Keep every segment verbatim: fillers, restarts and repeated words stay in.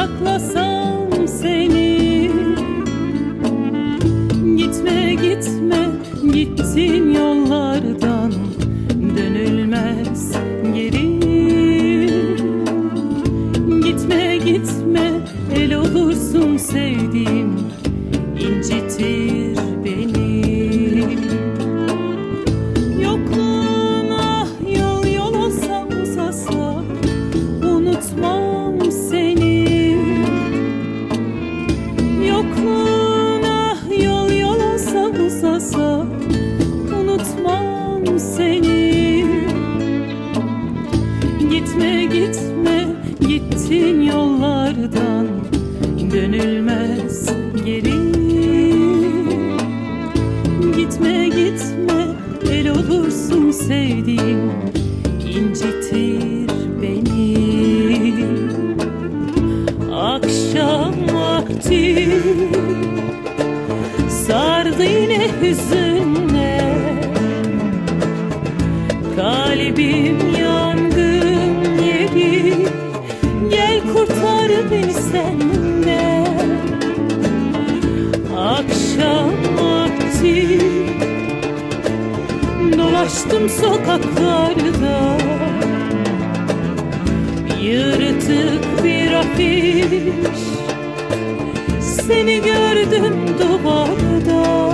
saklasam seni. Gitme gitme, gittin yollardan, dönülmez geri. Gitme gitme, el olursun sevdiğim, incitir beni. Yokluğuna yol yol olsam uzasa, unutmam seni. Yokluğuna yol yol olsam uzasa, unutmam seni. Gitme gitme, gittin yollardan, dönülmez geri. Gitme gitme, el olursun sevdiğim, incitir beni. Akşam vakti sardı yine hüzünle, kalbim yangın yeri. Gel kurtar beni senden. Akşam vakti dolaştım sokaklarda, yırtık bir afiş, seni gördüm duvarda.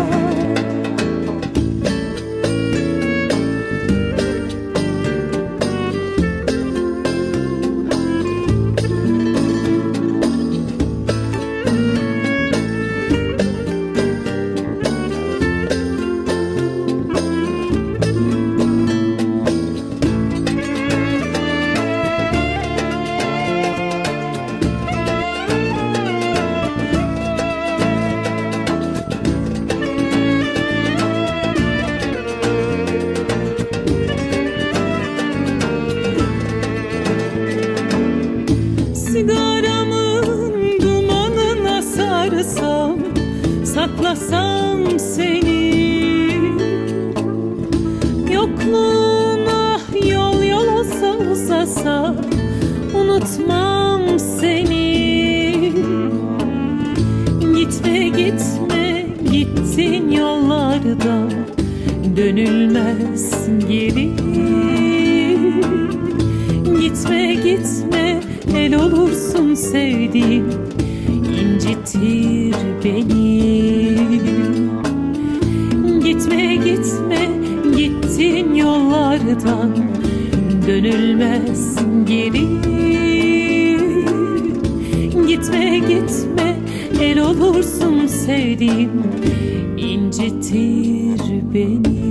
Sigaramın dumanına sarsam, saklasam seni. Yokluğuna yol yol olsa uzasa, unutmam seni. Gitme gitme, gittin yollarda, dönülmez geri. Gitme gitme, el olursun sevdiğim, incitir beni. Gitme gitme, gittin yollardan, dönülmez geri. Gitme gitme, el olursun sevdiğim, incitir beni.